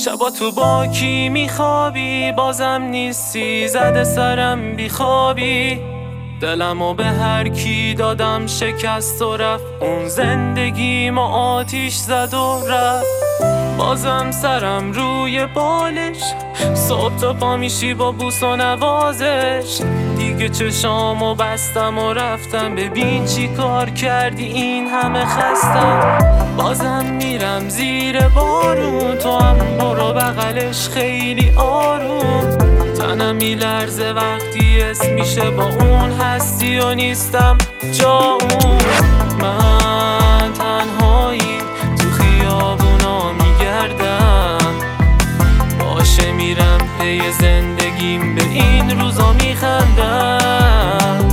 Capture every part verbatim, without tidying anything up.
شبا تو با کی میخوابی، بازم نیستی، زده سرم بیخوابی. دلمو به هر کی دادم شکست و رفت، اون زندگیمو آتیش زد و رفت. بازم سرم روی بالش، صبح تا پا میشی با بوس و نوازش. دیگه چشامو بستم و رفتم، ببین چی کار کردی این همه خستم. بازم میرم زیر بارون، تو هم برو بغلش خیلی آروم. تنم میلرزه وقتی اسم میشه با اون هستی و نیستم جا اون. من تنهایی تو خیابونا میگردم، باشه میرم پی زندگیم، به این روزا میخندم.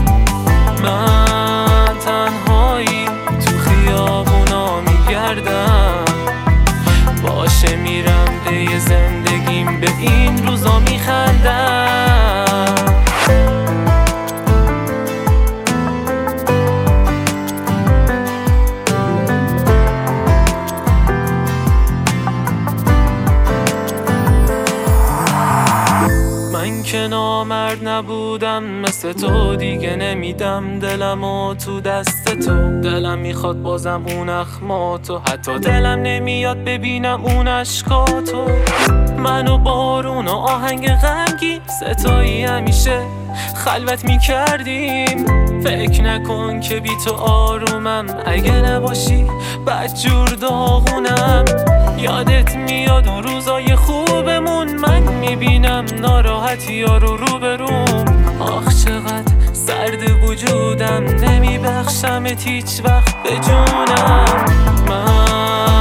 من تنهایی تو خیابونا میگردم، باشه میرم پی زندگیم، به این روزا میخندم. من که نامرد نبودم مثل تو، دیگه نمیدم دلمو تو دست تو. دلم میخواد بازم اون اخماتو، حتی دلم نمیاد ببینم اون اشکاتو. منو بارون و آهنگ غمگین ستایی همیشه خلوت میکردیم. فکر نکن که بی تو آرومم، اگه نباشی بدجور داغونم. یادت میاد اون روزای خوبمون، من میبینم ناراحتی ها رو روبروم. آخ چقدر سرد وجودم، نمیبخشمت هیچ وقت به جونم. من